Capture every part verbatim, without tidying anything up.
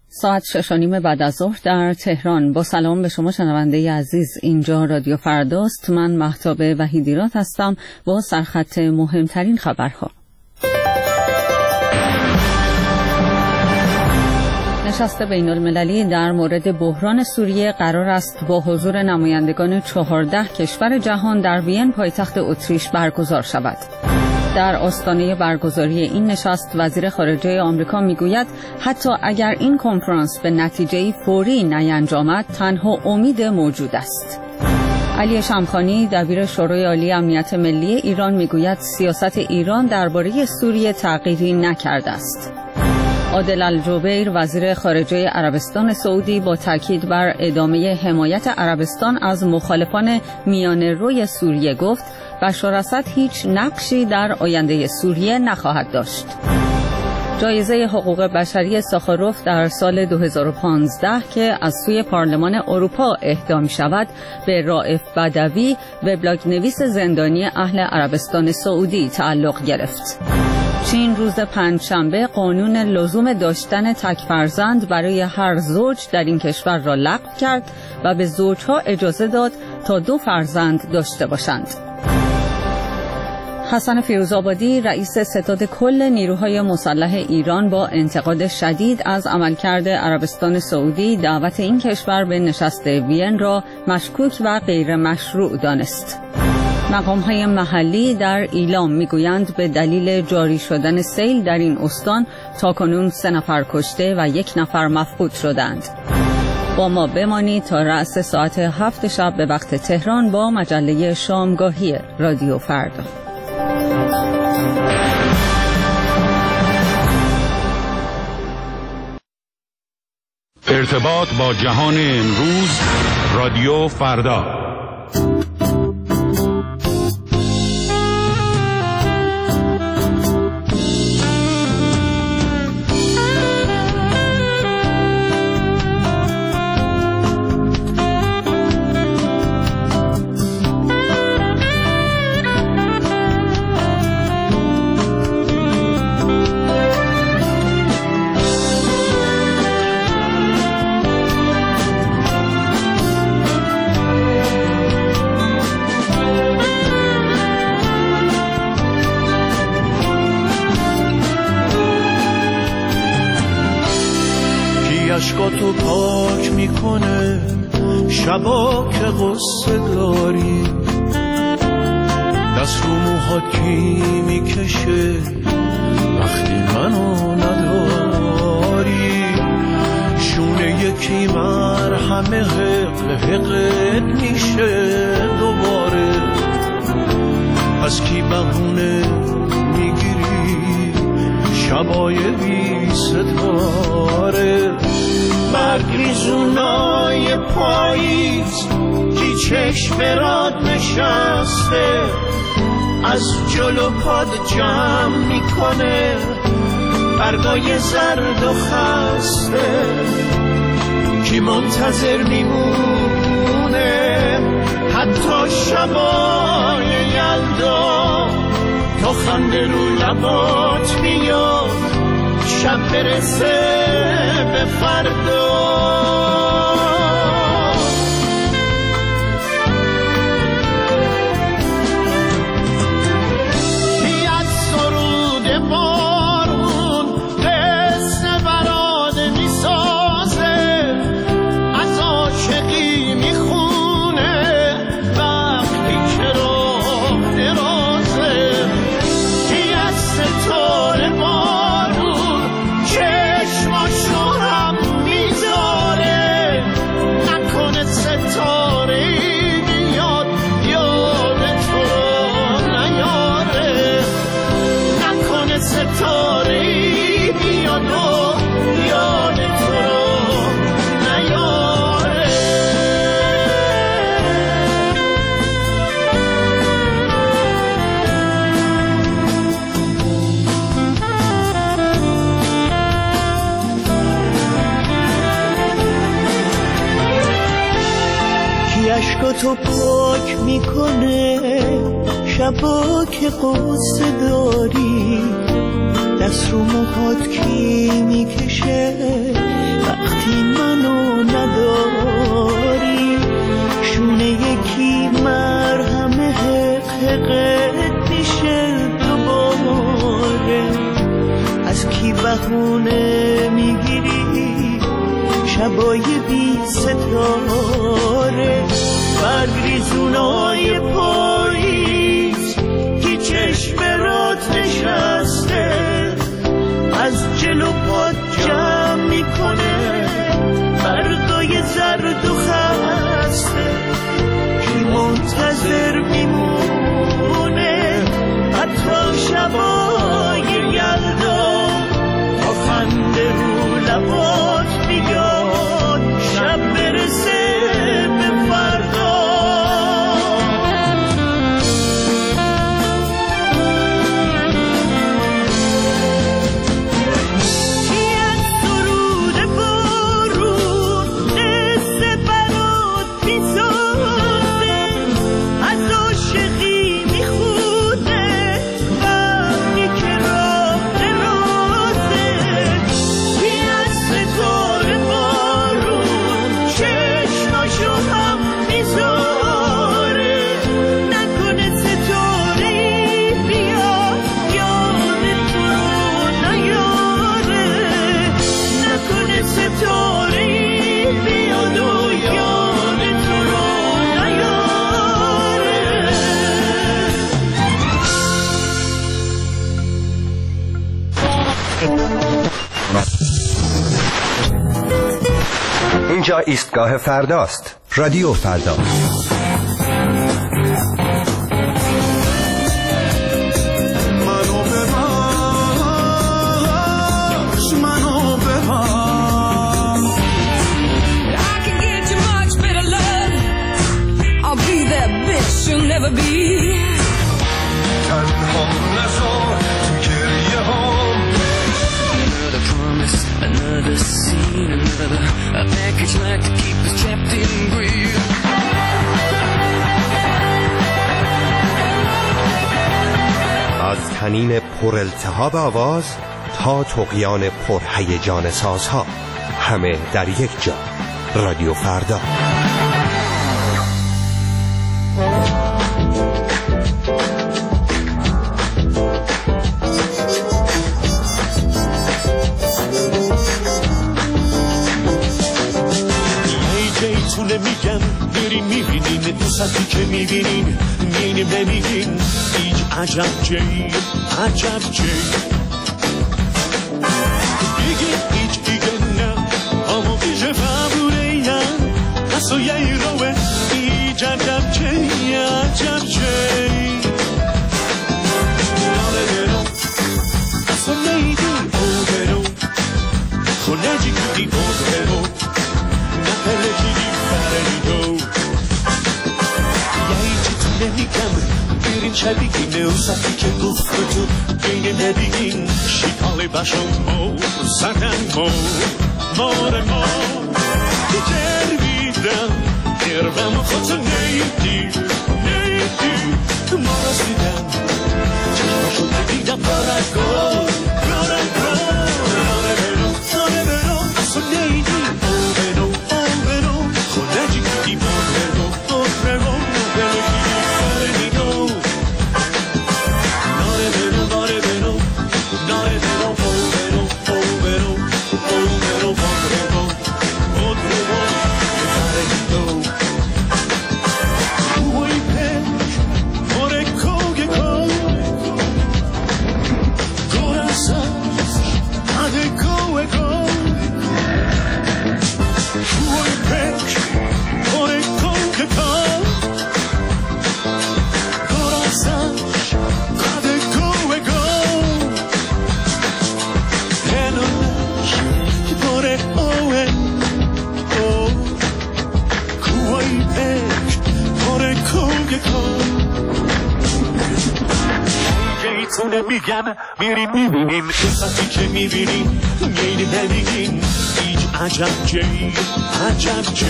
ساعت شش و نیم بعد از ظهر در تهران. با سلام به شما شنونده عزیز، اینجا رادیو فرداست. من مهتاب وحیدیرات هستم با سرخط مهمترین خبرها. نشست بین المللی در مورد بحران سوریه قرار است با حضور نمایندگان چهارده کشور جهان در وین پایتخت اتریش برگزار شود. در آستانه برگزاری این نشست وزیر خارجه آمریکا میگوید حتی اگر این کنفرانس به نتیجه فوری نینجامد تنها امید موجود است. علی شمخانی دبیر شورای عالی امنیت ملی ایران میگوید سیاست ایران درباره سوریه تغییری نکرده است. عادل الجبیر وزیر خارجه عربستان سعودی با تاکید بر ادامه حمایت عربستان از مخالفان میانه‌روی سوریه گفت بشار اسد هیچ نقشی در آینده سوریه نخواهد داشت. جایزه حقوق بشری ساخاروف در سال دو هزار و پانزده که از سوی پارلمان اروپا اهدا می شود به رائف بدوی وبلاگ نویس زندانی اهل عربستان سعودی تعلق گرفت. چین روز پنجشنبه قانون لزوم داشتن تک فرزند برای هر زوج در این کشور را لغو کرد و به زوجها اجازه داد تا دو فرزند داشته باشند. حسن فیروزآبادی رئیس ستاد کل نیروهای مسلح ایران با انتقاد شدید از عملکرد عربستان سعودی دعوت این کشور به نشست وین را مشکوک و غیر مشروع دانست. مقام‌های محلی در ایلام میگویند به دلیل جاری شدن سیل در این استان تاکنون سه نفر کشته و یک نفر مفقود شدند. با ما بمانید تا رأس ساعت هفت شب به وقت تهران با مجله شامگاهی رادیو فردا. ارتباط با جهان امروز، رادیو فردا. اشکاتو پاک میکنه شبا که غصه داری، دست رو موهات کی میکشه وقتی منو نداری، شونه یکی مرهمه حق حقت میشه دوباره، از کی بهونه میگیری شبای بی ستاره، برگریزونای پاییز کی چشم برات نشسته، از جلو پاد جمع میکنه برگای زرد و خسته، کی منتظر میمونه حتی شبای یلدا تا خنده رو لبات میاد شب برسه به فردا. بیاد سرود بارون قصه براده میسازه، از عاشقی میخونه وقتی که راه درازه، بیاد ستاره بارون چشماشو هم میذاره، نکنه ستاره میاد یاد تو رو نیاره، نکنه ستاره میاد یاد تو رو نیاره. کی اشکاتو پاک میکنه شبا که قصه داری، دست رو موهات کی میکشه بهونه میگیری شبای بی ستاره برگریزونای پاییز که چشم رات نشسته از جلو پات جمع میکنه بردای زرد و خسته کی منتظر میمونه حتی شبای یلدا تا خنده رو لبات بیاد شب برسه به فردا اینجا ایستگاه فرداست. رادیو فردا. منو ببخش منو ببخش I can get you much better love I'll be that bitch you'll never be تنها نذار تو گریه هام Another promise, another scene, another a package like to keep us trapped in greed. از طنین پر التهاب آواز تا طغیان پر هیجان سازها، همه در یک جا. رادیو فردا. میگم بریم میبینین دوستی که میبینین میینیم نمیگین هیچ عجب جی عجب جی بگین هیچ دیگه نه اما بیشه فبوره یم قصو یه روه هیچ عجب جی عجب جی ناله برو قصو نیدی او برو خونه جی کدی او برو نپله جی نمیگم برین شبیگین اوسطی که گفت تو بین نبیگین شیطال بشم مو زدن مو مار ما دیگر بیدم گربم خودتو نیدی نیدی ما رسیدم چشمشو دیدم بارگل بارگل ناره برو ناره برو اصلا نیدی او برو او برو خونه جی کدی بار برو بار برو میگم میریم میبینیم قصتی که میبینیم میریم نمیگیم هیچ عجب جی عجب جی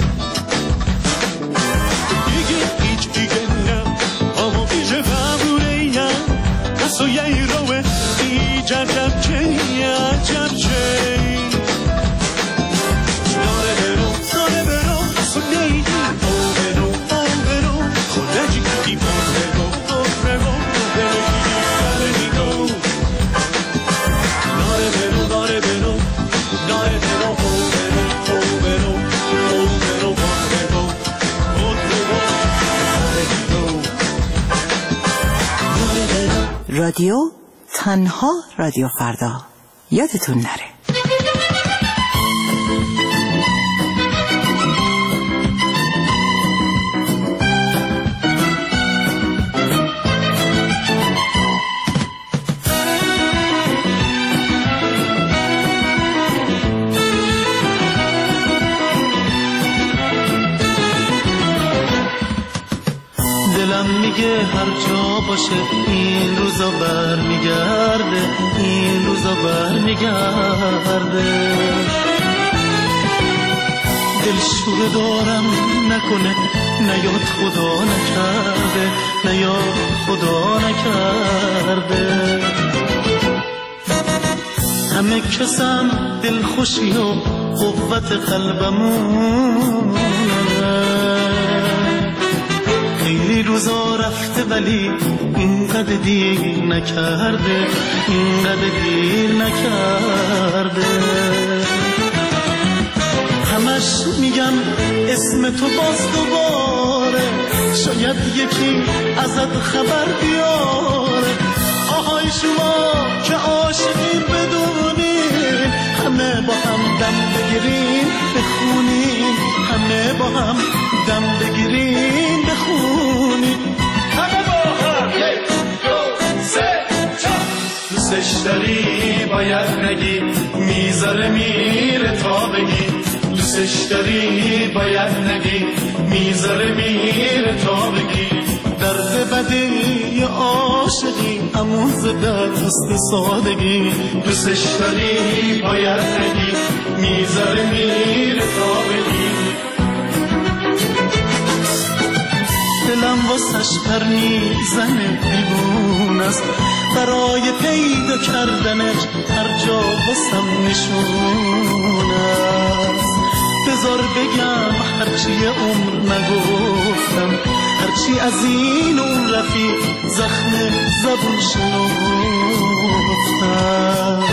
دیگه هیچ دیگه نه اما بیشه فبوره یم قصو یه روه هیچ عجب جی عجب جی ناره برو ناره برو قصو نیدی او برو او برو خونه جی کدی بار برو بار برو ناره برو رادیو، تنها رادیو فردا. یادتون نره. دلم میگه هر جا باشه این روزا بر میگرده، این روزا بر میگرده. دلشوره دارم نکنه نیاد خدا نکرده، نیاد خدا نکرده. همه کسم دلخوشی و قوت قلبمونه، خیلی روزا رفته ولی اینقدر دیر نکرده، اینقدر دیر نکرده. همش میگم اسم تو باز دوباره، شاید یکی ازت خبر بیاره. آهای شما که عاشقین بدونین، همه با هم دم بگیرین بخونین، همه با هم دم بگیرین بخونین، همه با هم. یک دو سه چهار. دوستش داری باید نگی، میذاره میره تا بگی. دوستش داری باید نگی، میذاره میره تا بگی. درد بدی عاشقی امون زده دوست سادگی. دوستش داری باید نگی، میذاره میره تا بگی. دلم واسش پر میزنه دیوون است، برای پیدا کردنش هر جا واسم نشون است. بذار بگم هرچی عمر نگفتم، هرچی از این اون رفیق زخم زبون شنفتم.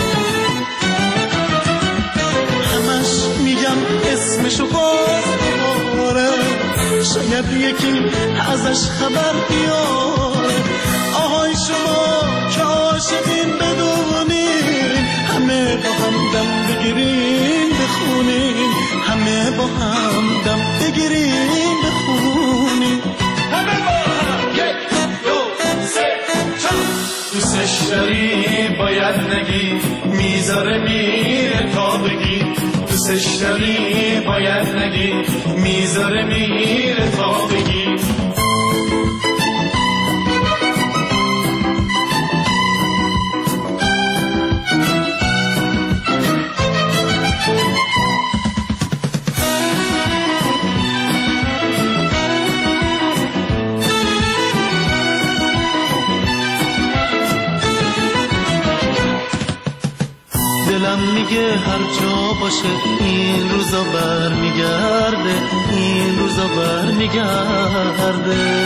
همش میگم اسمشو باز دوباره، شاید یکی ازش خبر بیاره. آهای شما که عاشقین بدونین، همه با هم دم بگیرین بخونین، همه با هم دم بگیرین بخونین، همه با هم. یک دو سه چهار. دوستش داری باید نگی، میذاره میره تا بگی. دوستش داری باید نگی، میذاره میره تا بگی. دلم میگه هر جا باشه این روزا بر میگرده، این روزا بر میگرده.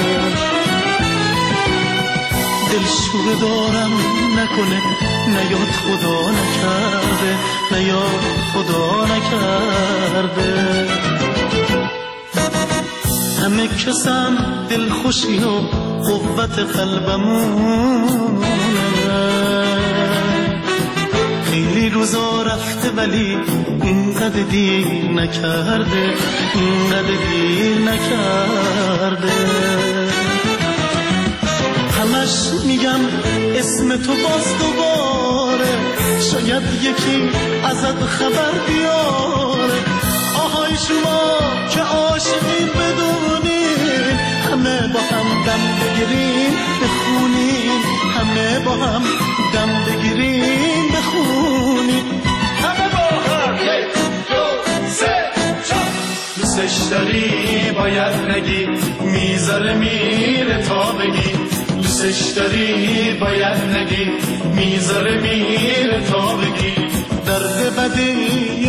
دلشوره دارم نکنه نیاد خدا نکرده، نیاد خدا نکرده. همه کسم دلخوشی و قوت قلبمونه، خیلی روزا رفته ولی اینقدر دیر نکرده، اینقدر دیر نکرده. همش میگم اسم تو باز دوباره، شاید یکی ازت خبر بیاره. آهای شما که عاشقین بدونین، همه با هم دم بگیرین بخونین، همه با هم دم بگیرین بخونین، همه با هم. یک دو سه چهار. دوستش داری باید نگی، میذاره میره تا بگی. دوستش داری باید نگی، میذاره میره تا بگی. درد بدی